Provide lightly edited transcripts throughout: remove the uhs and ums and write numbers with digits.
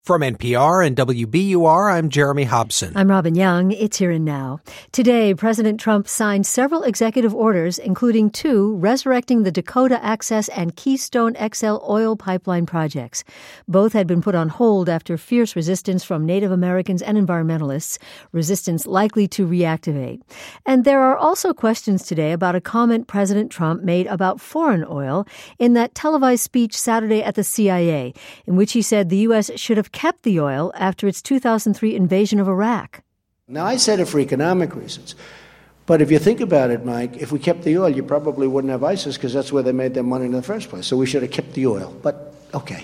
From NPR and WBUR, I'm Jeremy Hobson. I'm Robin Young. It's Here and Now. Today, President Trump signed several executive orders, including two resurrecting the Dakota Access and Keystone XL oil pipeline projects. Both had been put on hold after fierce resistance from Native Americans and environmentalists, resistance likely to reactivate. And there are also questions today about a comment President Trump made about foreign oil in that televised speech Saturday at the CIA, in which he said the U.S. should have kept the oil after its 2003 invasion of Iraq. Now, I said it for economic reasons. But if you think about it, Mike, if we kept the oil, you probably wouldn't have ISIS because that's where they made their money in the first place. So we should have kept the oil. But, okay.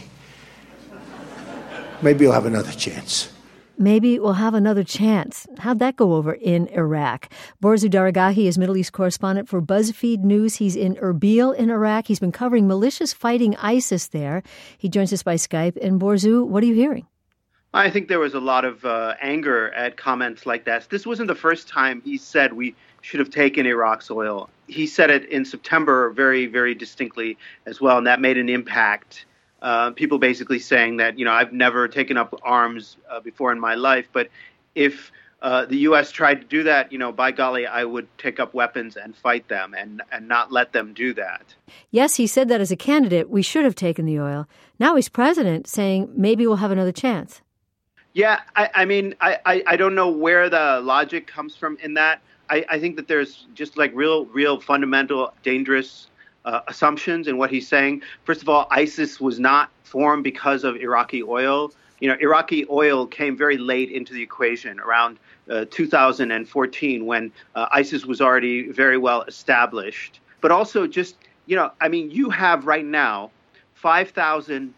Maybe you'll have another chance. Maybe we'll have another chance. How'd that go over in Iraq? Borzu Daragahi is Middle East correspondent for BuzzFeed News. He's in Erbil in Iraq. He's been covering militias fighting ISIS there. He joins us by Skype. And Borzu, what are you hearing? I think there was a lot of anger at comments like that. This wasn't the first time he said we should have taken Iraq's oil. He said it in September very, very distinctly as well, and that made an impact. People basically saying that, I've never taken up arms before in my life, but if the U.S. tried to do that, by golly, I would take up weapons and fight them and not let them do that. Yes, he said that as a candidate. We should have taken the oil. Now he's president saying maybe we'll have another chance. Yeah, I don't know where the logic comes from in that. I think that there's just like real fundamental dangerous assumptions in what he's saying. First of all, ISIS was not formed because of Iraqi oil. Iraqi oil came very late into the equation, around 2014, when ISIS was already very well established. But also just, you have right now 5,000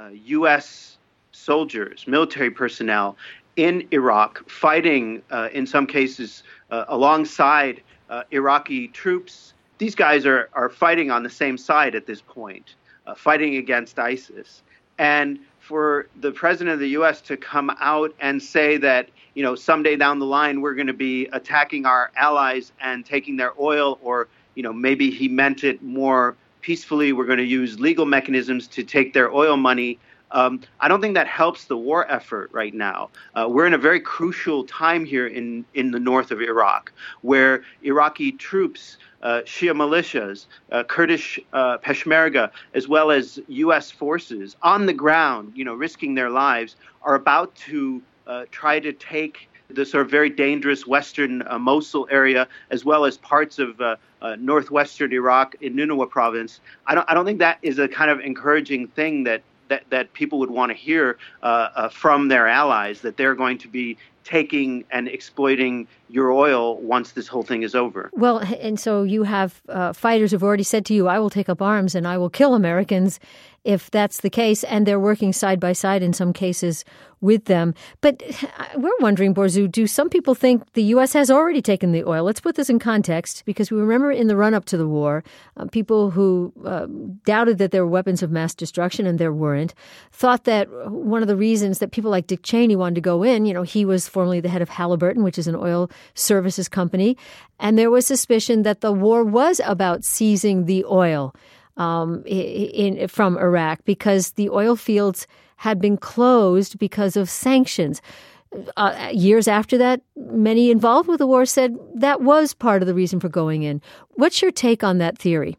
U.S. soldiers, military personnel in Iraq fighting, in some cases, alongside Iraqi troops. These guys are fighting on the same side at this point, fighting against ISIS. And for the president of the U.S. to come out and say that, someday down the line, we're going to be attacking our allies and taking their oil, or, maybe he meant it more peacefully, we're going to use legal mechanisms to take their oil money. I don't think that helps the war effort right now. We're in a very crucial time here in the north of Iraq, where Iraqi troops, Shia militias, Kurdish Peshmerga, as well as U.S. forces on the ground, risking their lives, are about to try to take the sort of very dangerous western Mosul area, as well as parts of northwestern Iraq in Nineveh province. I don't think that is a kind of encouraging thing that people would want to hear from their allies, that they're going to be taking and exploiting your oil once this whole thing is over. Well, and so you have fighters who've already said to you, I will take up arms and I will kill Americans if that's the case, and they're working side by side in some cases with them. But we're wondering, Borzu, do some people think the U.S. has already taken the oil? Let's put this in context, because we remember in the run-up to the war, people who doubted that there were weapons of mass destruction, and there weren't, thought that one of the reasons that people like Dick Cheney wanted to go in, he was formerly the head of Halliburton, which is an oil services company, and there was suspicion that the war was about seizing the oil from Iraq, because the oil fields had been closed because of sanctions. Years after that, many involved with the war said that was part of the reason for going in. What's your take on that theory?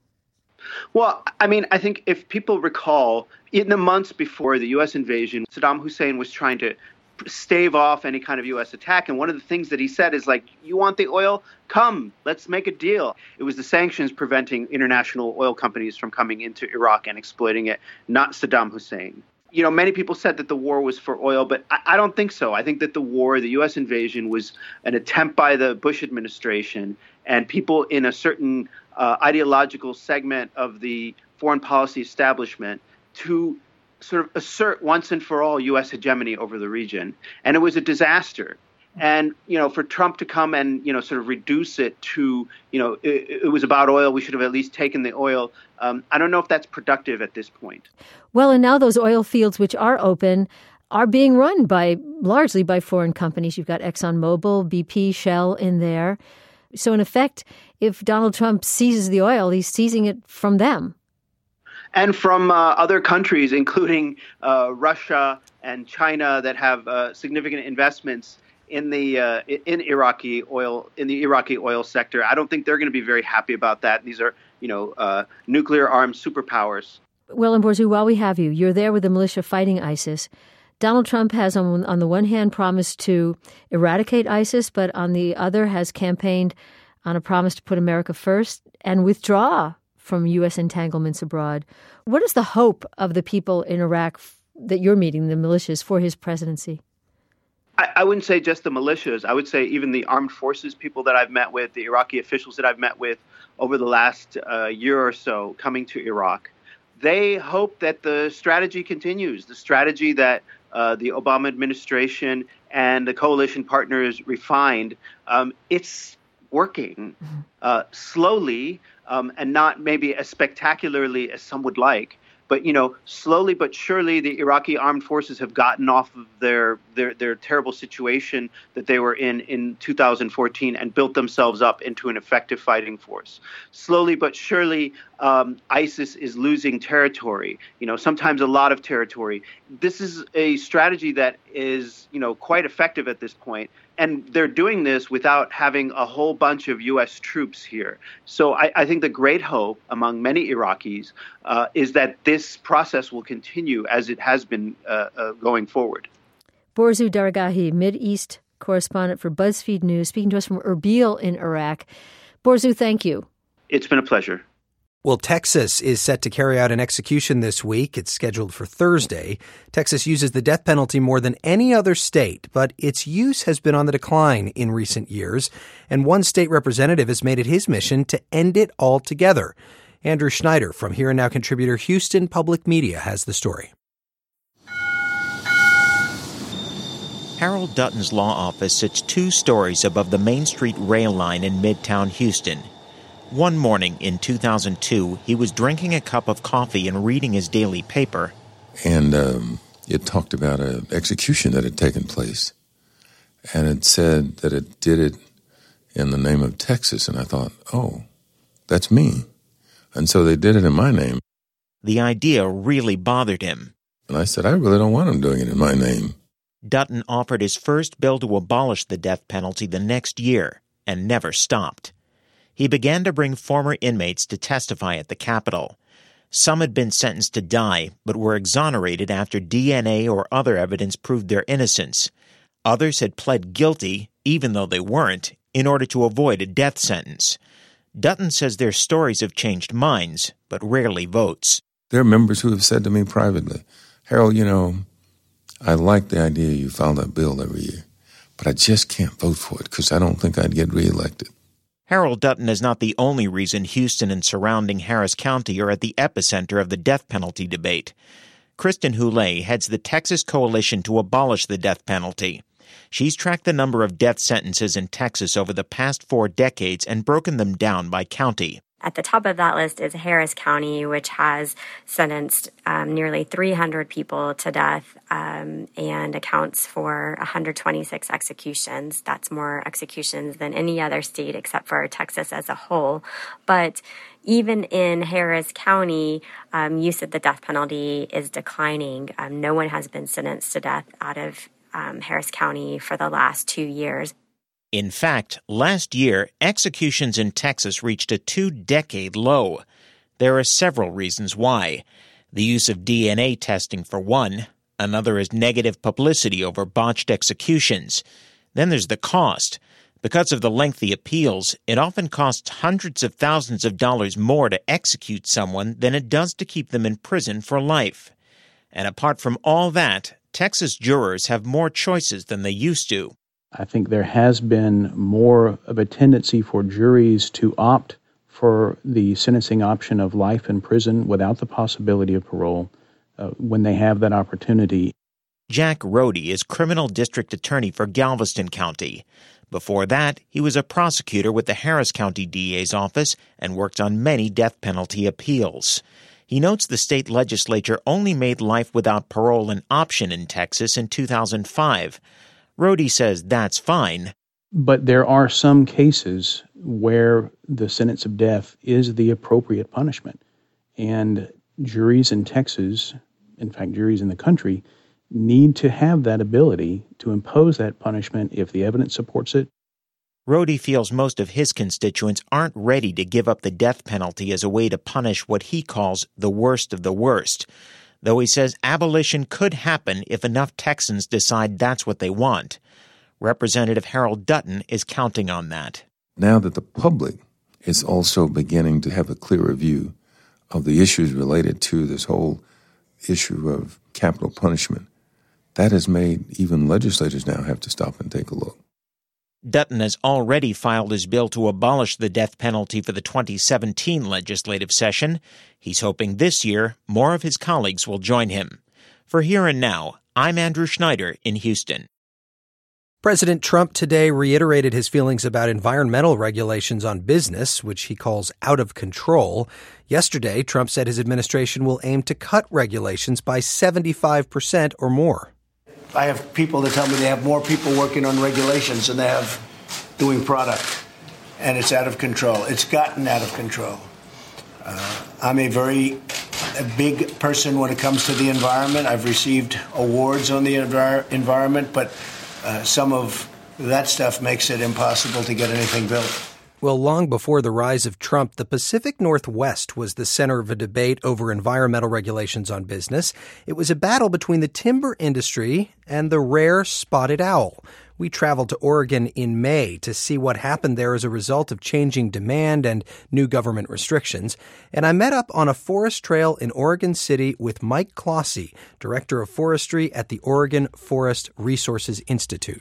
Well, I think if people recall, in the months before the U.S. invasion, Saddam Hussein was trying to stave off any kind of U.S. attack. And one of the things that he said is like, you want the oil? Come, let's make a deal. It was the sanctions preventing international oil companies from coming into Iraq and exploiting it, not Saddam Hussein. Many people said that the war was for oil, but I don't think so. I think that the U.S. invasion, was an attempt by the Bush administration and people in a certain ideological segment of the foreign policy establishment to sort of assert once and for all U.S. hegemony over the region. And it was a disaster. And, for Trump to come and, sort of reduce it to, it was about oil, we should have at least taken the oil. I don't know if that's productive at this point. Well, and now those oil fields which are open are being run largely by foreign companies. You've got ExxonMobil, BP, Shell in there. So in effect, if Donald Trump seizes the oil, he's seizing it from them. and from other countries, including Russia and China, that have significant investments in the Iraqi oil sector. I don't think they're going to be very happy about that. These are, nuclear armed superpowers. Well, Borzou, while we have you, you're there with the militia fighting ISIS. Donald Trump has, on the one hand, promised to eradicate ISIS, but on the other has campaigned on a promise to put America first and withdraw from U.S. entanglements abroad. What is the hope of the people in Iraq that you're meeting, the militias, for his presidency? I wouldn't say just the militias. I would say even the armed forces people that I've met with, the Iraqi officials that I've met with over the last year or so coming to Iraq. They hope that the strategy continues, the strategy that the Obama administration and the coalition partners refined. It's working slowly and not maybe as spectacularly as some would like. But, slowly but surely, the Iraqi armed forces have gotten off of their terrible situation that they were in 2014 and built themselves up into an effective fighting force. Slowly but surely, ISIS is losing territory, sometimes a lot of territory. This is a strategy that is, quite effective at this point. And they're doing this without having a whole bunch of U.S. troops here. So I think the great hope among many Iraqis is that this process will continue as it has been going forward. Borzou Daragahi, Mideast correspondent for BuzzFeed News, speaking to us from Erbil in Iraq. Borzou, thank you. It's been a pleasure. Well, Texas is set to carry out an execution this week. It's scheduled for Thursday. Texas uses the death penalty more than any other state, but its use has been on the decline in recent years, and one state representative has made it his mission to end it altogether. Andrew Schneider from Here and Now contributor Houston Public Media has the story. Harold Dutton's law office sits 2 stories above the Main Street rail line in Midtown Houston. One morning in 2002, he was drinking a cup of coffee and reading his daily paper. And it talked about an execution that had taken place. And it said that it did it in the name of Texas. And I thought, oh, that's me. And so they did it in my name. The idea really bothered him. And I said, I really don't want them doing it in my name. Dutton offered his first bill to abolish the death penalty the next year and never stopped. He began to bring former inmates to testify at the Capitol. Some had been sentenced to die, but were exonerated after DNA or other evidence proved their innocence. Others had pled guilty, even though they weren't, in order to avoid a death sentence. Dutton says their stories have changed minds, but rarely votes. There are members who have said to me privately, Harold, I like the idea you file that bill every year, but I just can't vote for it because I don't think I'd get reelected. Harold Dutton is not the only reason Houston and surrounding Harris County are at the epicenter of the death penalty debate. Kristen Houle heads the Texas Coalition to abolish the death penalty. She's tracked the number of death sentences in Texas over the past 4 decades and broken them down by county. At the top of that list is Harris County, which has sentenced nearly 300 people to death and accounts for 126 executions. That's more executions than any other state except for Texas as a whole. But even in Harris County, use of the death penalty is declining. No one has been sentenced to death out of Harris County for the last 2 years. In fact, last year, executions in Texas reached a 2-decade low. There are several reasons why. The use of DNA testing, for one. Another is negative publicity over botched executions. Then there's the cost. Because of the lengthy appeals, it often costs hundreds of thousands of dollars more to execute someone than it does to keep them in prison for life. And apart from all that, Texas jurors have more choices than they used to. I think there has been more of a tendency for juries to opt for the sentencing option of life in prison without the possibility of parole when they have that opportunity. Jack Rohde is criminal district attorney for Galveston County. Before that, he was a prosecutor with the Harris County DA's office and worked on many death penalty appeals. He notes the state legislature only made life without parole an option in Texas in 2005. Rohde says that's fine. But there are some cases where the sentence of death is the appropriate punishment. And juries in Texas, in fact, juries in the country, need to have that ability to impose that punishment if the evidence supports it. Rohde feels most of his constituents aren't ready to give up the death penalty as a way to punish what he calls the worst of the worst, though he says abolition could happen if enough Texans decide that's what they want. Representative Harold Dutton is counting on that. Now that the public is also beginning to have a clearer view of the issues related to this whole issue of capital punishment, that has made even legislators now have to stop and take a look. Dutton has already filed his bill to abolish the death penalty for the 2017 legislative session. He's hoping this year more of his colleagues will join him. For Here and Now, I'm Andrew Schneider in Houston. President Trump today reiterated his feelings about environmental regulations on business, which he calls out of control. Yesterday, Trump said his administration will aim to cut regulations by 75% or more. I have people that tell me they have more people working on regulations than they have doing product, and it's out of control. It's gotten out of control. I'm a big person when it comes to the environment. I've received awards on the environment, but some of that stuff makes it impossible to get anything built. Well, long before the rise of Trump, the Pacific Northwest was the center of a debate over environmental regulations on business. It was a battle between the timber industry and the rare spotted owl. We traveled to Oregon in May to see what happened there as a result of changing demand and new government restrictions. And I met up on a forest trail in Oregon City with Mike Clossy, Director of Forestry at the Oregon Forest Resources Institute.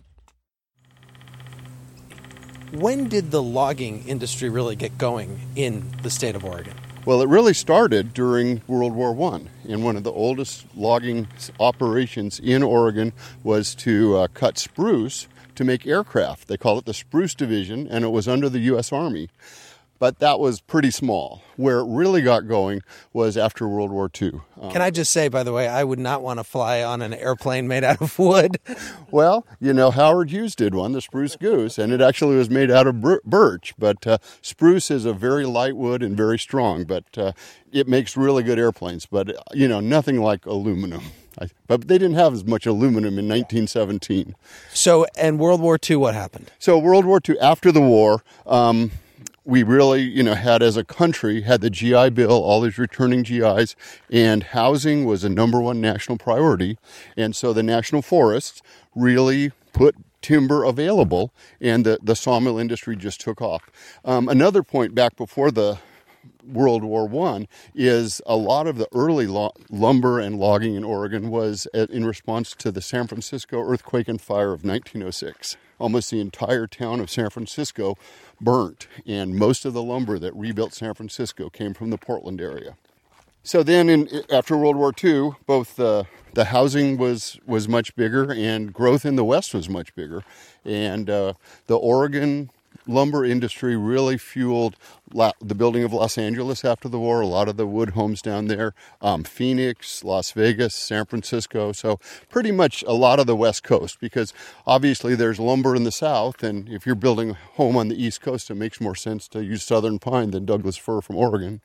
When did the logging industry really get going in the state of Oregon? Well, it really started during World War I, and one of the oldest logging operations in Oregon was to cut spruce to make aircraft. They call it the Spruce Division, and it was under the U.S. Army. But that was pretty small. Where it really got going was after World War II. Can I just say, by the way, I would not want to fly on an airplane made out of wood. Well, Howard Hughes did one, the Spruce Goose, and it actually was made out of birch. But spruce is a very light wood and very strong, but it makes really good airplanes. But, nothing like aluminum. But they didn't have as much aluminum in 1917. So, and World War II, what happened? So World War II, after the war, we really, had as a country, had the GI Bill, all these returning GIs, and housing was a number one national priority. And so the national forests really put timber available, and the sawmill industry just took off. Another point back before the World War I is a lot of the early lumber and logging in Oregon was in response to the San Francisco earthquake and fire of 1906. Almost the entire town of San Francisco burnt, and most of the lumber that rebuilt San Francisco came from the Portland area. So then after World War II, both the housing was much bigger and growth in the West was much bigger. And the Oregon lumber industry really fueled the building of Los Angeles after the war, a lot of the wood homes down there, Phoenix, Las Vegas, San Francisco. So pretty much a lot of the West Coast, because obviously there's lumber in the South, and if you're building a home on the East Coast, it makes more sense to use southern pine than Douglas fir from Oregon.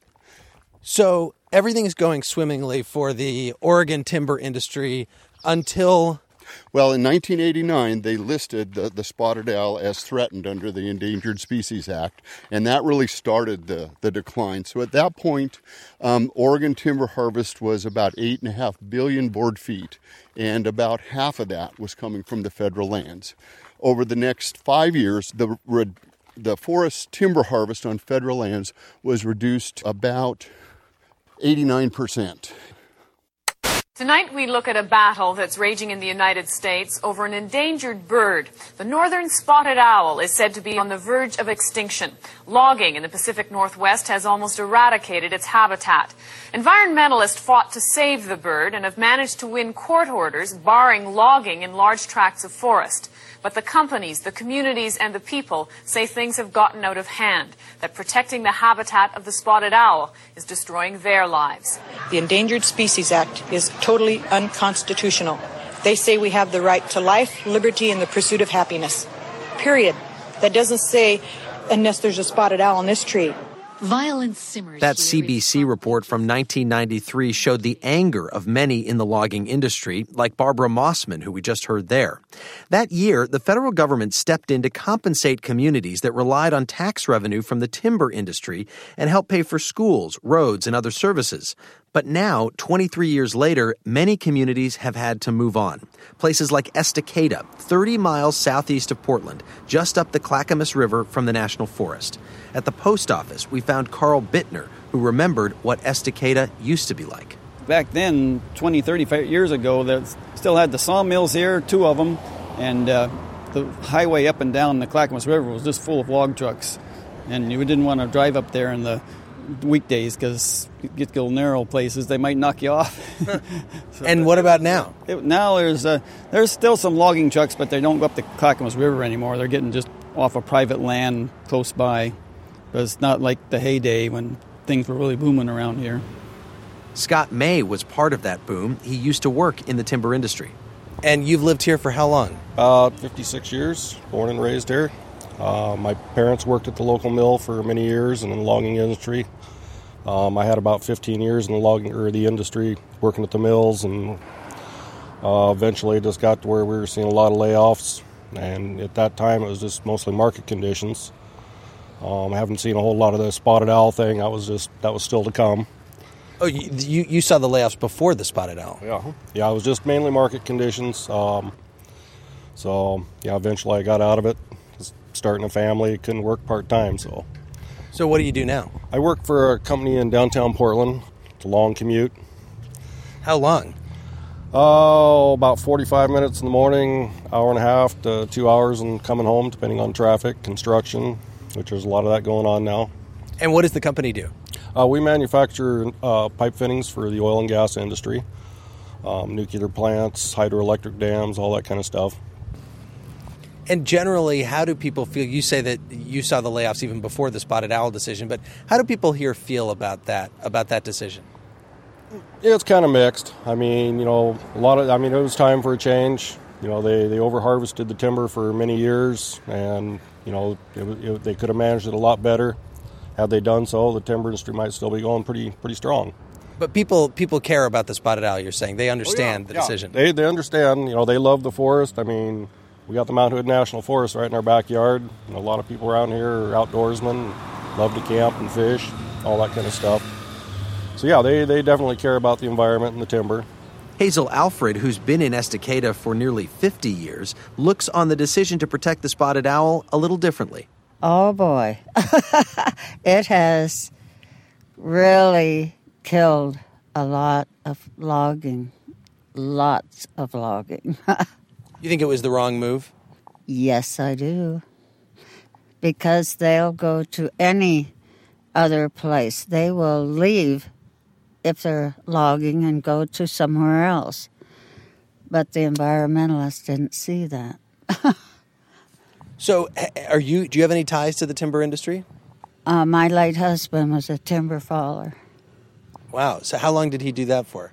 So everything is going swimmingly for the Oregon timber industry until... Well, in 1989, they listed the spotted owl as threatened under the Endangered Species Act, and that really started the decline. So at that point, Oregon timber harvest was about 8.5 billion board feet, and about half of that was coming from the federal lands. Over the next 5 years, the forest timber harvest on federal lands was reduced about 89%. Tonight we look at a battle that's raging in the United States over an endangered bird. The northern spotted owl is said to be on the verge of extinction. Logging in the Pacific Northwest has almost eradicated its habitat. Environmentalists fought to save the bird and have managed to win court orders barring logging in large tracts of forest. But the companies, the communities, and the people say things have gotten out of hand, that protecting the habitat of the spotted owl is destroying their lives. The Endangered Species Act is totally unconstitutional. They say we have the right to life, liberty, and the pursuit of happiness. Period. That doesn't say unless there's a spotted owl in this tree. Violence simmers. That CBC report from 1993 showed the anger of many in the logging industry, like Barbara Mossman, who we just heard there. That year, the federal government stepped in to compensate communities that relied on tax revenue from the timber industry and help pay for schools, roads, and other services. But now, 23 years later, many communities have had to move on. Places like Estacada, 30 miles southeast of Portland, just up the Clackamas River from the National Forest. At the post office, we found Carl Bittner, who remembered what Estacada used to be like. Back then, 20, 30 years ago, they still had the sawmills here, 2 of them, and the highway up and down the Clackamas River was just full of log trucks. And you didn't want to drive up there in the weekdays because you get little narrow places, they might knock you off. And what about now? Now there's still some logging trucks, but they don't go up the Clackamas River anymore. They're getting just off of private land close by. But it's not like the heyday when things were really booming around here. Scott May was part of that boom. He used to work in the timber industry. And you've lived here for how long? 56 years, born and raised here. My parents worked at the local mill for many years and in the logging industry. I had about 15 years in the industry, working at the mills, and eventually it just got to where we were seeing a lot of layoffs. And at that time, it was just mostly market conditions. I haven't seen a whole lot of the spotted owl thing. That was still to come. Oh, you saw the layoffs before the spotted owl? Yeah, it was just mainly market conditions. So eventually I got out of it. Starting a family, couldn't work part-time, so. So what do you do now? I work for a company in downtown Portland. It's a long commute. How long? About 45 minutes in the morning, hour and a half to 2 hours, and coming home, depending on traffic, construction, which there's a lot of that going on now. And what does the company do? We manufacture pipe fittings for the oil and gas industry, nuclear plants, hydroelectric dams, all that kind of stuff. And generally, how do people feel? You say that you saw the layoffs even before the spotted owl decision, but how do people here feel about that decision? Yeah, it's kind of mixed. I mean, it was time for a change. They over-harvested the timber for many years, and, they could have managed it a lot better. Had they done so, the timber industry might still be going pretty strong. But people care about the spotted owl, you're saying. They understand the decision. They understand. They love the forest. I mean, we got the Mount Hood National Forest right in our backyard. A lot of people around here are outdoorsmen, love to camp and fish, all that kind of stuff. So yeah, they definitely care about the environment and the timber. Hazel Alfred, who's been in Estacada for nearly 50 years, looks on the decision to protect the spotted owl a little differently. Oh boy, it has really killed a lot of logging, lots of logging. You think it was the wrong move? Yes, I do. Because they'll go to any other place. They will leave if they're logging and go to somewhere else. But the environmentalists didn't see that. So, do you have any ties to the timber industry? My late husband was a timber faller. Wow. So how long did he do that for?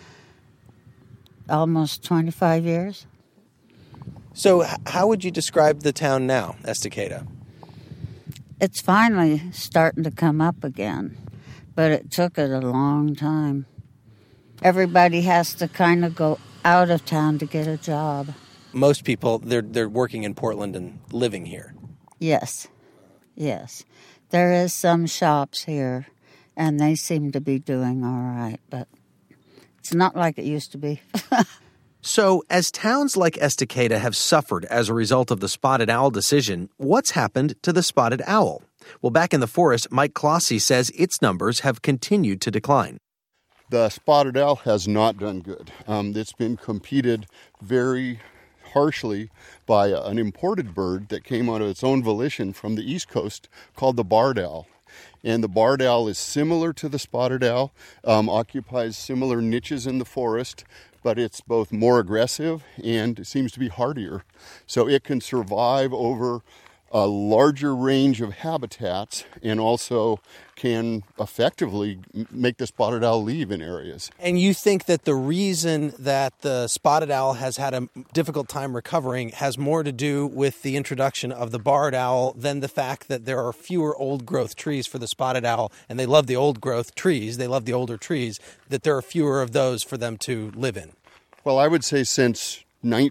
Almost 25 years. So how would you describe the town now, Estacada? It's finally starting to come up again, but it took it a long time. Everybody has to kind of go out of town to get a job. Most people, they're working in Portland and living here. Yes. There is some shops here, and they seem to be doing all right, but it's not like it used to be. So, as towns like Estacada have suffered as a result of the spotted owl decision, what's happened to the spotted owl? Well, back in the forest, Mike Clossy says its numbers have continued to decline. The spotted owl has not done good. It's been competed very harshly by an imported bird that came out of its own volition from the East Coast called the barred owl. And the barred owl is similar to the spotted owl, occupies similar niches in the forest, but it's both more aggressive and it seems to be hardier. So it can survive over a larger range of habitats and also can effectively make the spotted owl leave in areas. And you think that the reason that the spotted owl has had a difficult time recovering has more to do with the introduction of the barred owl than the fact that there are fewer old-growth trees for the spotted owl, and they love the old-growth trees, they love the older trees, that there are fewer of those for them to live in? Well, I would say since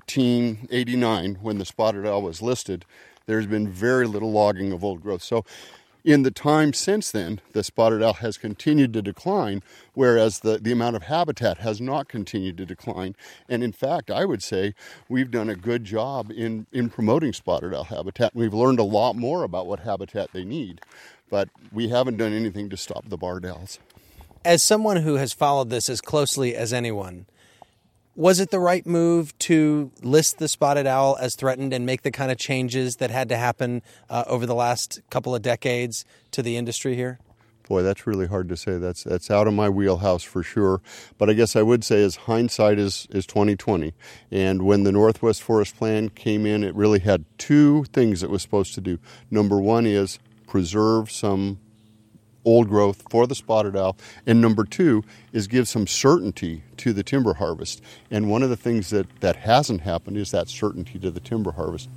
1989, when the spotted owl was listed, there's been very little logging of old growth. So in the time since then, the spotted owl has continued to decline, whereas the amount of habitat has not continued to decline. And in fact, I would say we've done a good job in promoting spotted owl habitat. We've learned a lot more about what habitat they need, but we haven't done anything to stop the barred owls. As someone who has followed this as closely as anyone, was it the right move to list the spotted owl as threatened and make the kind of changes that had to happen over the last couple of decades to the industry here? Boy, that's really hard to say. That's out of my wheelhouse for sure. But I guess I would say is hindsight is 2020. And when the Northwest Forest Plan came in, it really had two things it was supposed to do. Number one is preserve some old growth for the spotted owl, and number two is give some certainty to the timber harvest. And one of the things that hasn't happened is that certainty to the timber harvest.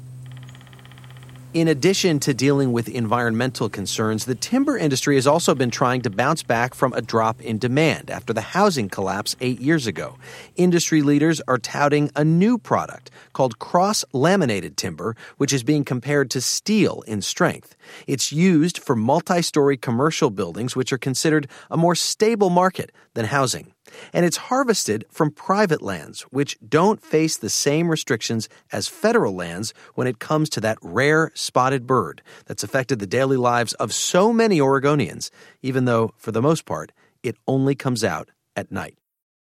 In addition to dealing with environmental concerns, the timber industry has also been trying to bounce back from a drop in demand after the housing collapse 8 years ago. Industry leaders are touting a new product called cross-laminated timber, which is being compared to steel in strength. It's used for multi-story commercial buildings, which are considered a more stable market than housing. And it's harvested from private lands, which don't face the same restrictions as federal lands when it comes to that rare spotted bird that's affected the daily lives of so many Oregonians, even though, for the most part, it only comes out at night.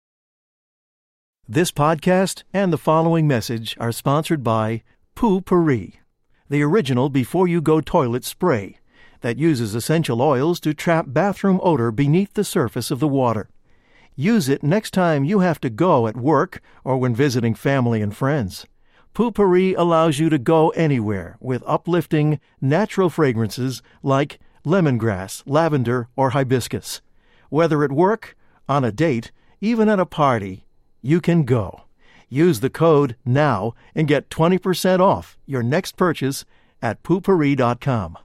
This podcast and the following message are sponsored by Poo-Pourri, the original before-you-go toilet spray that uses essential oils to trap bathroom odor beneath the surface of the water. Use it next time you have to go at work or when visiting family and friends. Poo-Pourri allows you to go anywhere with uplifting, natural fragrances like lemongrass, lavender, or hibiscus. Whether at work, on a date, even at a party, you can go. Use the code NOW and get 20% off your next purchase at poopourri.com.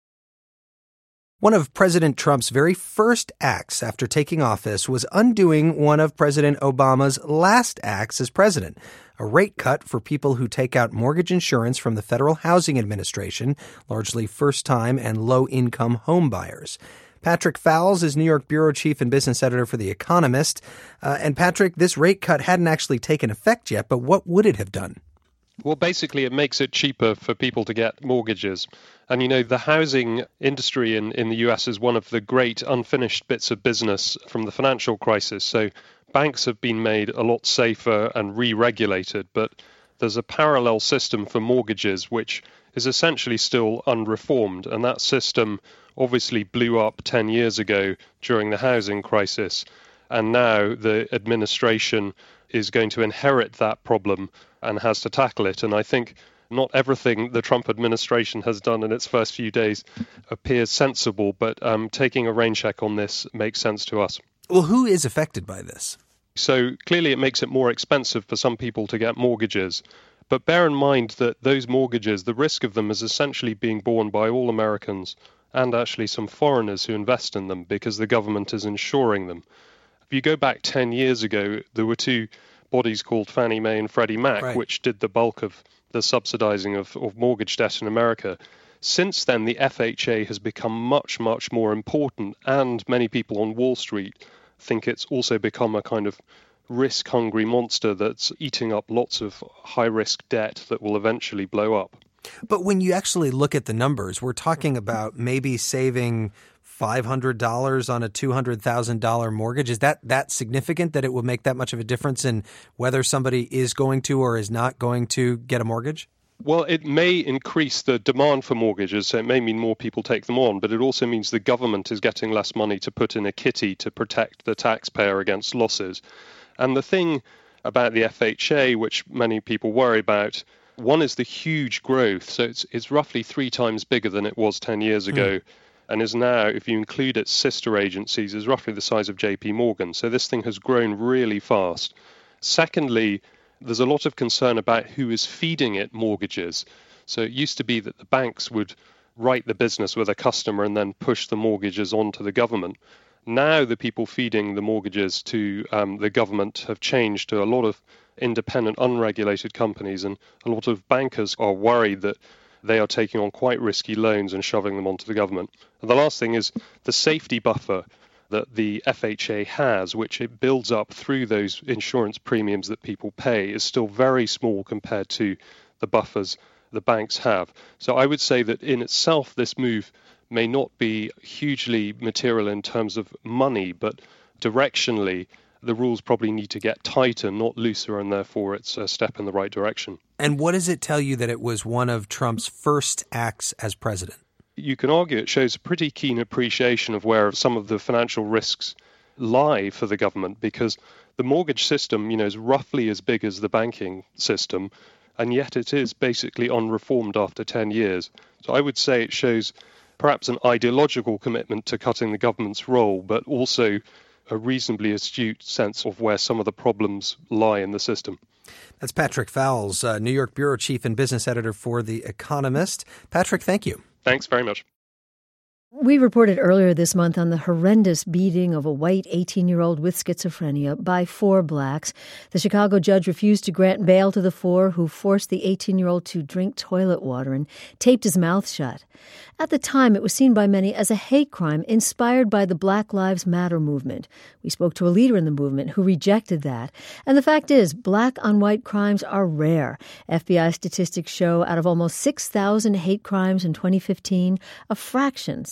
One of President Trump's very first acts after taking office was undoing one of President Obama's last acts as president, a rate cut for people who take out mortgage insurance from the Federal Housing Administration, largely first-time and low-income home buyers. Patrick Fowles is New York bureau chief and business editor for The Economist. And Patrick, this rate cut hadn't actually taken effect yet, but what would it have done? Well, basically, it makes it cheaper for people to get mortgages. And, the housing industry in the US is one of the great unfinished bits of business from the financial crisis. So banks have been made a lot safer and re-regulated, but there's a parallel system for mortgages, which is essentially still unreformed. And that system obviously blew up 10 years ago during the housing crisis. And now the administration is going to inherit that problem and has to tackle it. And I think not everything the Trump administration has done in its first few days appears sensible, but taking a rain check on this makes sense to us. Well, who is affected by this? So clearly it makes it more expensive for some people to get mortgages. But bear in mind that those mortgages, the risk of them is essentially being borne by all Americans and actually some foreigners who invest in them because the government is insuring them. If you go back 10 years ago, there were two bodies called Fannie Mae and Freddie Mac, right, which did the bulk of the subsidizing of mortgage debt in America. Since then, the FHA has become much, much more important, and many people on Wall Street think it's also become a kind of risk-hungry monster that's eating up lots of high-risk debt that will eventually blow up. But when you actually look at the numbers, we're talking about maybe saving $500 on a $200,000 mortgage. Is that significant that it will make that much of a difference in whether somebody is going to or is not going to get a mortgage? Well, it may increase the demand for mortgages, so it may mean more people take them on, but it also means the government is getting less money to put in a kitty to protect the taxpayer against losses. And the thing about the FHA, which many people worry about, One is the huge growth. So it's roughly 3 times bigger than it was 10 years ago, and is now, if you include its sister agencies, is roughly the size of JP Morgan. So this thing has grown really fast. Secondly, there's a lot of concern about who is feeding it mortgages. So it used to be that the banks would write the business with a customer and then push the mortgages onto the government. Now the people feeding the mortgages to the government have changed to a lot of independent, unregulated companies, and a lot of bankers are worried that they are taking on quite risky loans and shoving them onto the government. And the last thing is the safety buffer that the FHA has, which it builds up through those insurance premiums that people pay, is still very small compared to the buffers the banks have. So I would say that in itself, this move may not be hugely material in terms of money, but directionally, the rules probably need to get tighter, not looser, and therefore it's a step in the right direction. And what does it tell you that it was one of Trump's first acts as president? You can argue it shows a pretty keen appreciation of where some of the financial risks lie for the government, because the mortgage system, is roughly as big as the banking system, and yet it is basically unreformed after 10 years. So I would say it shows perhaps an ideological commitment to cutting the government's role, but also a reasonably astute sense of where some of the problems lie in the system. That's Patrick Fowles, New York bureau chief and business editor for The Economist. Patrick, thank you. Thanks very much. We reported earlier this month on the horrendous beating of a white 18-year-old with schizophrenia by 4 blacks. The Chicago judge refused to grant bail to the 4 who forced the 18-year-old to drink toilet water and taped his mouth shut. At the time, it was seen by many as a hate crime inspired by the Black Lives Matter movement. We spoke to a leader in the movement who rejected that. And the fact is, black-on-white crimes are rare. FBI statistics show out of almost 6,000 hate crimes in 2015, a fraction,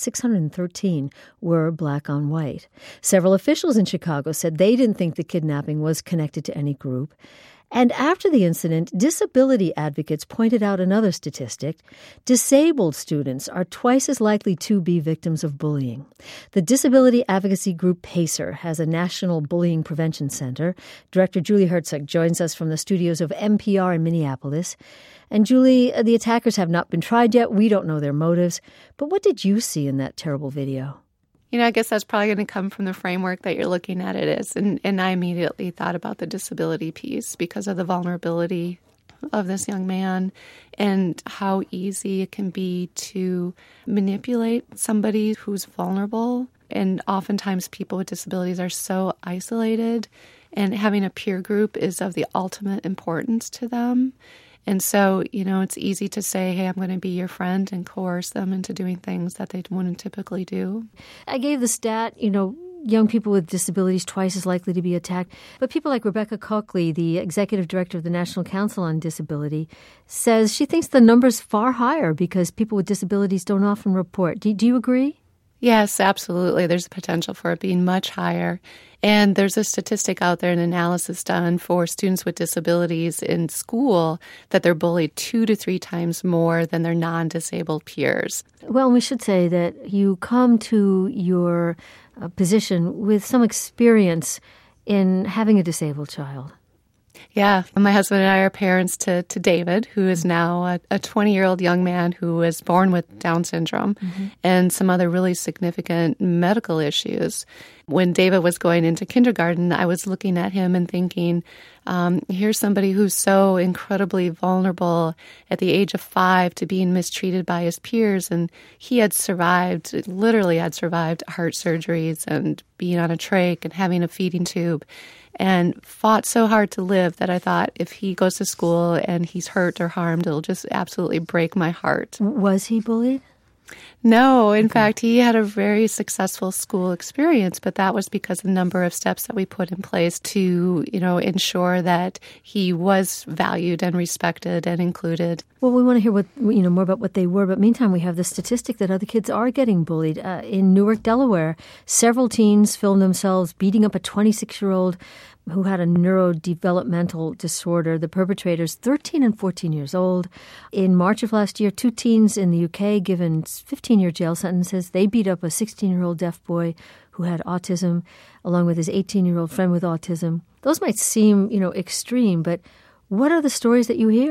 613, were black on white. Several officials in Chicago said they didn't think the kidnapping was connected to any group. And after the incident, disability advocates pointed out another statistic. Disabled students are twice as likely to be victims of bullying. The disability advocacy group PACER has a national bullying prevention center. Director Julie Herzog joins us from the studios of NPR in Minneapolis. And Julie, the attackers have not been tried yet. We don't know their motives. But what did you see in that terrible video? I guess that's probably going to come from the framework that you're looking at it is. And I immediately thought about the disability piece because of the vulnerability of this young man and how easy it can be to manipulate somebody who's vulnerable. And oftentimes people with disabilities are so isolated, and having a peer group is of the ultimate importance to them. And so, it's easy to say, hey, I'm going to be your friend and coerce them into doing things that they wouldn't typically do. I gave the stat, young people with disabilities twice as likely to be attacked. But people like Rebecca Coakley, the executive director of the National Council on Disability, says she thinks the number's far higher because people with disabilities don't often report. Do you agree? Yes, absolutely. There's a potential for it being much higher. And there's a statistic out there, an analysis done for students with disabilities in school, that they're bullied 2 to 3 times more than their non-disabled peers. Well, we should say that you come to your position with some experience in having a disabled child. Yeah, my husband and I are parents to David, who is now a 20-year-old young man who was born with Down syndrome and some other really significant medical issues. When David was going into kindergarten, I was looking at him and thinking, here's somebody who's so incredibly vulnerable at the age of 5 to being mistreated by his peers. And he had literally had survived heart surgeries and being on a trach and having a feeding tube, and fought so hard to live that I thought if he goes to school and he's hurt or harmed, it'll just absolutely break my heart. Was he bullied? No, in fact, he had a very successful school experience, but that was because of the number of steps that we put in place to, ensure that he was valued and respected and included. Well, we want to hear more about what they were, but meantime, we have the statistic that other kids are getting bullied. In Newark, Delaware, several teens filmed themselves beating up a 26-year-old who had a neurodevelopmental disorder. The perpetrators, 13 and 14 years old. In March of last year, 2 teens in the UK given 15-year jail sentences. They beat up a 16-year-old deaf boy who had autism, along with his 18-year-old friend with autism. Those might seem, extreme, but what are the stories that you hear?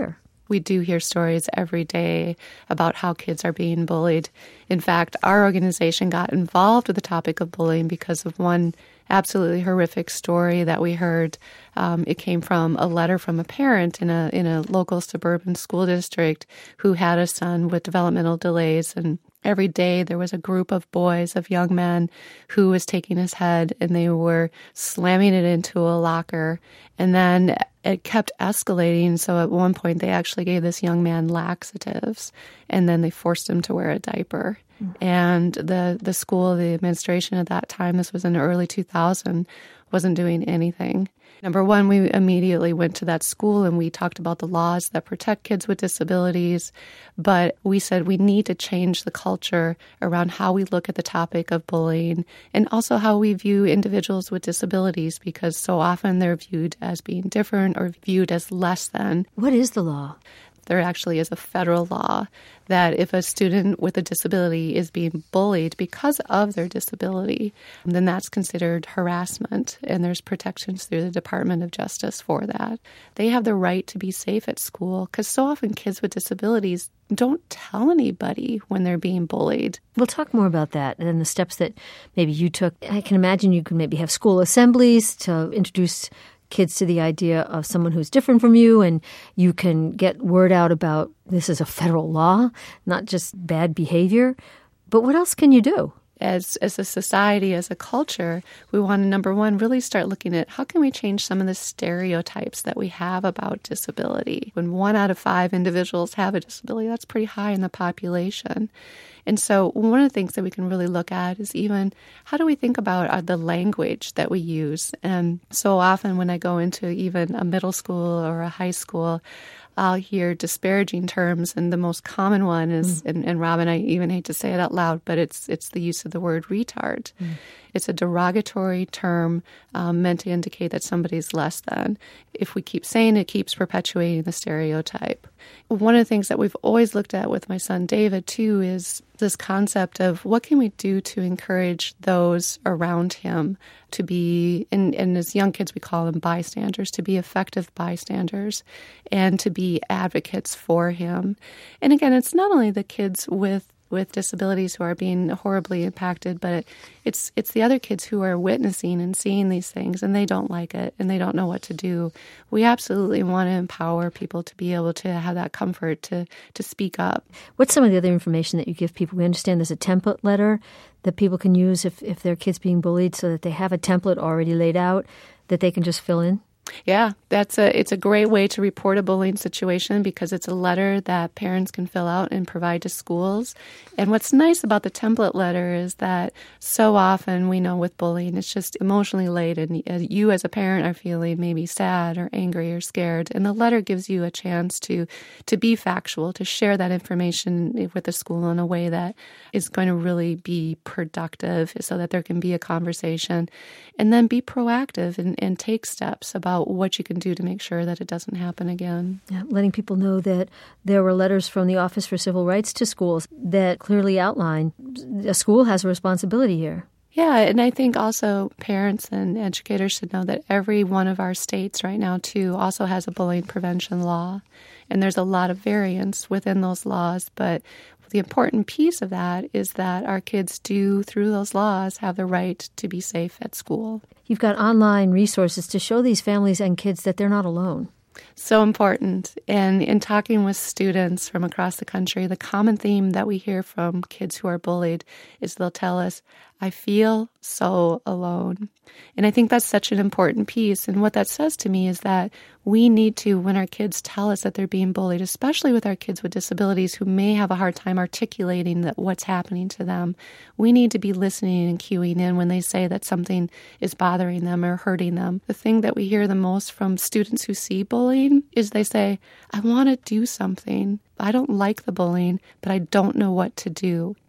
We do hear stories every day about how kids are being bullied. In fact, our organization got involved with the topic of bullying because of one absolutely horrific story that we heard. It came from a letter from a parent in a local suburban school district who had a son with developmental delays. And every day there was a group of boys, of young men, who was taking his head and they were slamming it into a locker. And then it kept escalating. So at one point they actually gave this young man laxatives and then they forced him to wear a diaper. And the school, the administration at that time, this was in the early 2000s, wasn't doing anything. Number one, we immediately went to that school and we talked about the laws that protect kids with disabilities. But we said we need to change the culture around how we look at the topic of bullying and also how we view individuals with disabilities, because so often they're viewed as being different or viewed as less than. What is the law? There actually is a federal law that if a student with a disability is being bullied because of their disability, then that's considered harassment, and there's protections through the Department of Justice for that. They have the right to be safe at school because so often kids with disabilities don't tell anybody when they're being bullied. We'll talk more about that and the steps that maybe you took. I can imagine you could maybe have school assemblies to introduce kids to the idea of someone who's different from you, and you can get word out about this is a federal law, not just bad behavior. But what else can you do? As a society, as a culture, we want to, number one, really start looking at how can we change some of the stereotypes that we have about disability. When 1 out of 5 individuals have a disability, that's pretty high in the population. And so one of the things that we can really look at is even how do we think about the language that we use? And so often when I go into even a middle school or a high school, I'll hear disparaging terms, and the most common one is, and Robin, I even hate to say it out loud, but it's the use of the word retard. It's a derogatory term meant to indicate that somebody's less than. If we keep saying it, keeps perpetuating the stereotype. One of the things that we've always looked at with my son David, too, is this concept of what can we do to encourage those around him to be, and as young kids we call them bystanders, to be effective bystanders and to be advocates for him. And again, it's not only the kids with disabilities who are being horribly impacted, but it's the other kids who are witnessing and seeing these things and they don't like it and they don't know what to do. We absolutely want to empower people to be able to have that comfort to speak up. What's some of the other information that you give people? We understand there's a template letter that people can use if their kid's being bullied, so that they have a template already laid out that they can just fill in. Yeah, it's a great way to report a bullying situation because it's a letter that parents can fill out and provide to schools. And what's nice about the template letter is that so often we know with bullying, it's just emotionally laden. You as a parent are feeling maybe sad or angry or scared. And the letter gives you a chance to be factual, to share that information with the school in a way that is going to really be productive so that there can be a conversation. And then be proactive and take steps about what you can do to make sure that it doesn't happen again. Yeah, letting people know that there were letters from the Office for Civil Rights to schools that clearly outline a school has a responsibility here. Yeah, and I think also parents and educators should know that every one of our states right now, too, also has a bullying prevention law. And there's a lot of variance within those laws, but the important piece of that is that our kids do, through those laws, have the right to be safe at school. You've got online resources to show these families and kids that they're not alone. So important. And in talking with students from across the country, the common theme that we hear from kids who are bullied is they'll tell us, I feel so alone. And I think that's such an important piece. And what that says to me is that we need to, when our kids tell us that they're being bullied, especially with our kids with disabilities who may have a hard time articulating that what's happening to them, we need to be listening and cueing in when they say that something is bothering them or hurting them. The thing that we hear the most from students who see bullying is they say, I want to do something. I don't like the bullying, but I don't know what to do.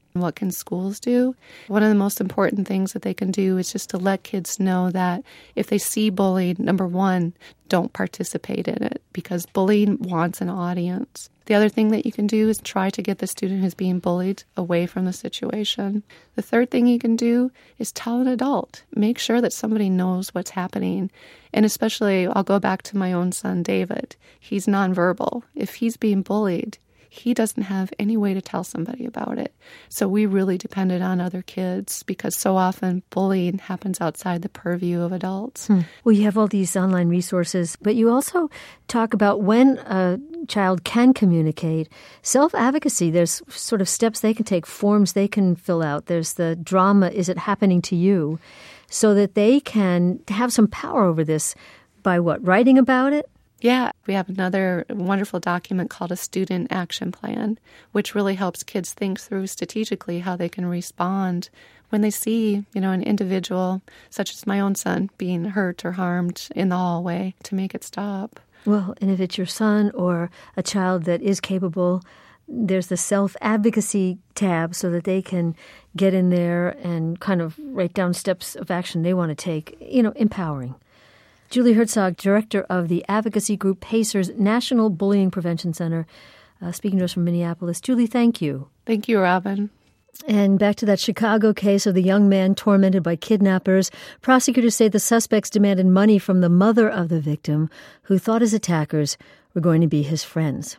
What can schools do? One of the most important things that they can do is just to let kids know that if they see bullying, number one, don't participate in it, because bullying wants an audience. The other thing that you can do is try to get the student who's being bullied away from the situation. The third thing you can do is tell an adult. Make sure that somebody knows what's happening. And especially, I'll go back to my own son, David. He's nonverbal. If he's being bullied, he doesn't have any way to tell somebody about it. So we really depended on other kids, because so often bullying happens outside the purview of adults. Well, you have all these online resources, but you also talk about when a child can communicate. Self-advocacy, there's sort of steps they can take, forms they can fill out. There's the drama, is it happening to you? So that they can have some power over this by what? Writing about it? Yeah, we have another wonderful document called a Student Action Plan, which really helps kids think through strategically how they can respond when they see, an individual, such as my own son, being hurt or harmed in the hallway, to make it stop. Well, and if it's your son or a child that is capable, there's the self-advocacy tab so that they can get in there and kind of write down steps of action they want to take, empowering. Julie Herzog, director of the advocacy group Pacers National Bullying Prevention Center, speaking to us from Minneapolis. Julie, thank you. Thank you, Robin. And back to that Chicago case of the young man tormented by kidnappers. Prosecutors say the suspects demanded money from the mother of the victim, who thought his attackers were going to be his friends.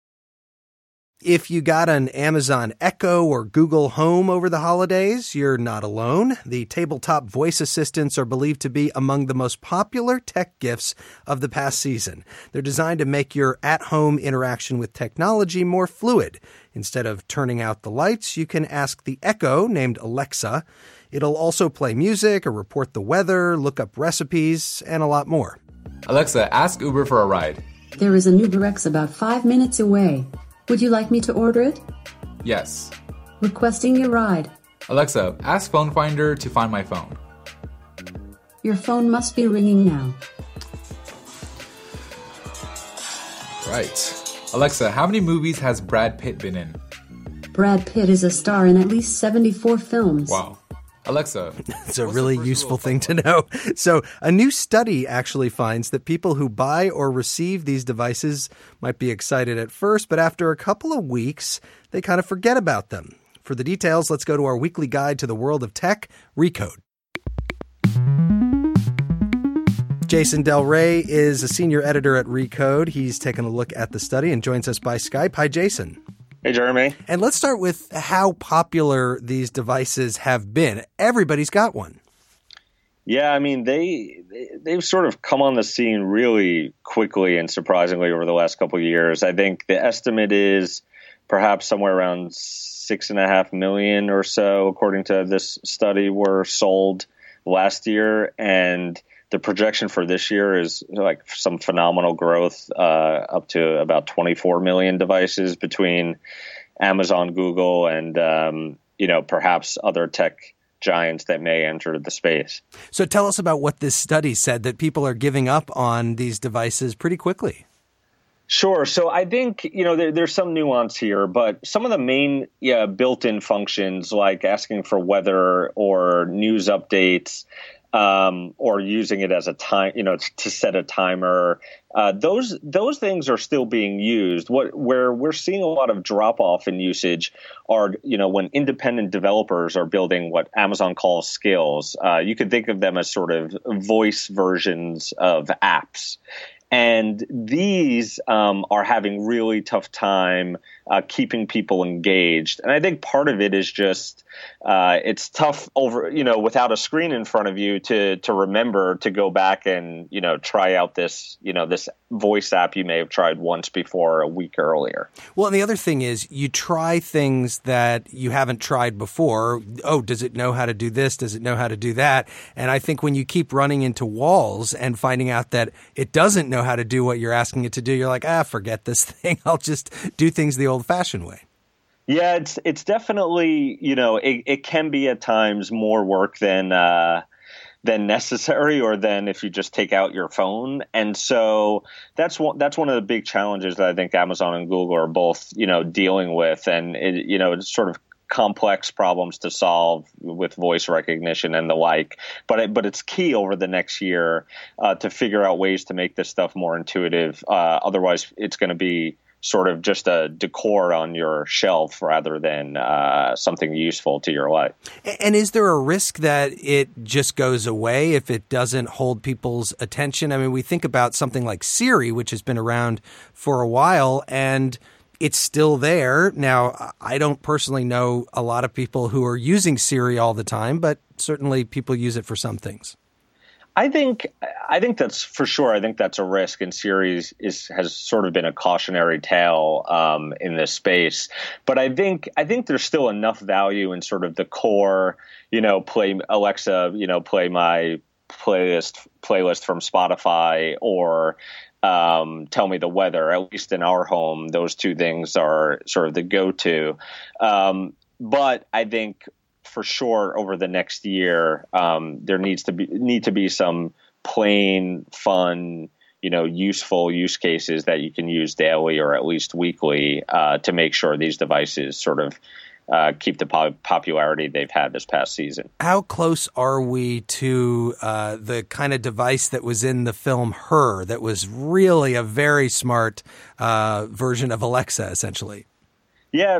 If you got an Amazon Echo or Google Home over the holidays, you're not alone. The tabletop voice assistants are believed to be among the most popular tech gifts of the past season. They're designed to make your at-home interaction with technology more fluid. Instead of turning out the lights, you can ask the Echo, named Alexa. It'll also play music or report the weather, look up recipes, and a lot more. Alexa, ask Uber for a ride. There is an UberX about 5 minutes away. Would you like me to order it? Yes. Requesting your ride. Alexa, ask Phone Finder to find my phone. Your phone must be ringing now. Right. Alexa, how many movies has Brad Pitt been in? Brad Pitt is a star in at least 74 films. Wow. Alexa. It's a really useful thing to know. So a new study actually finds that people who buy or receive these devices might be excited at first, but after a couple of weeks, they kind of forget about them. For the details, let's go to our weekly guide to the world of tech, Recode. Jason Del Rey is a senior editor at Recode. He's taken a look at the study and joins us by Skype. Hi, Jason. Hey, Jeremy. And let's start with how popular these devices have been. Everybody's got one. Yeah, I mean, they've sort of come on the scene really quickly and surprisingly over the last couple of years. I think the estimate is perhaps somewhere around 6.5 million or so, according to this study, were sold last year. And the projection for this year is like some phenomenal growth, up to about 24 million devices between Amazon, Google, and, perhaps other tech giants that may enter the space. So tell us about what this study said, that people are giving up on these devices pretty quickly. Sure. So I think, there's some nuance here, but some of the main built-in functions like asking for weather or news updates, or using it as a time, to set a timer. Those things are still being used. Where we're seeing a lot of drop off in usage are, when independent developers are building what Amazon calls skills. You could think of them as sort of voice versions of apps. And these are having really tough time keeping people engaged. And I think part of it is just it's tough without a screen in front of you to remember to go back and, try out this voice app you may have tried once before a week earlier. Well, and the other thing is you try things that you haven't tried before. Oh, does it know how to do this? Does it know how to do that? And I think when you keep running into walls and finding out that it doesn't know how to do what you're asking it to do, you're like, forget this thing. I'll just do things the old-fashioned way. Yeah, it's definitely, it can be at times more work than necessary, or than if you just take out your phone. And so that's one of the big challenges that I think Amazon and Google are both, dealing with. And it sort of complex problems to solve with voice recognition and the like. But it's key over the next year to figure out ways to make this stuff more intuitive. Otherwise, it's going to be sort of just a decor on your shelf rather than something useful to your life. And is there a risk that it just goes away if it doesn't hold people's attention? I mean, we think about something like Siri, which has been around for a while, and it's still there. Now, I don't personally know a lot of people who are using Siri all the time, but certainly people use it for some things. I think that's for sure. I think that's a risk, and Siri has sort of been a cautionary tale in this space. But I think there's still enough value in sort of the core, play Alexa, play my playlist from Spotify, or tell me the weather. At least in our home, those two things are sort of the go-to. But I think, for sure, over the next year, there need to be some plain, fun, useful use cases that you can use daily or at least weekly to make sure these devices sort of keep the popularity they've had this past season. How close are we to the kind of device that was in the film Her, that was really a very smart version of Alexa, essentially? Yeah,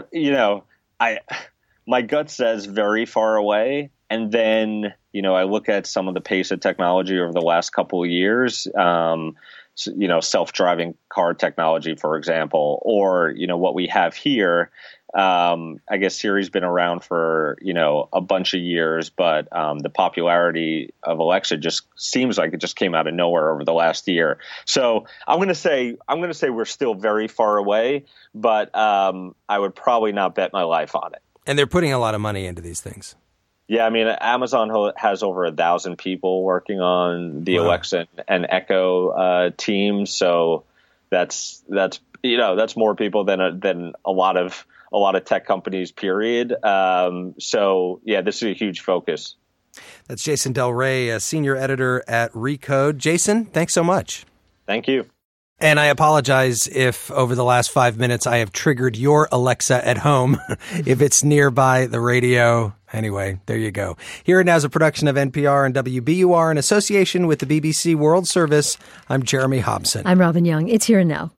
my gut says very far away. And then, I look at some of the pace of technology over the last couple of years, self-driving car technology, for example, or, what we have here. I guess Siri's been around for, a bunch of years, but the popularity of Alexa just seems like it just came out of nowhere over the last year. So I'm going to say we're still very far away, but I would probably not bet my life on it. And they're putting a lot of money into these things. Yeah, I mean, Amazon has over 1,000 people working on the Alexa and Echo teams. So that's more people than a lot of tech companies, period. So yeah, this is a huge focus. That's Jason Del Rey, a senior editor at Recode. Jason, thanks so much. Thank you. And I apologize if over the last 5 minutes I have triggered your Alexa at home, if it's nearby the radio. Anyway, there you go. Here and Now is a production of NPR and WBUR in association with the BBC World Service. I'm Jeremy Hobson. I'm Robin Young. It's Here and Now.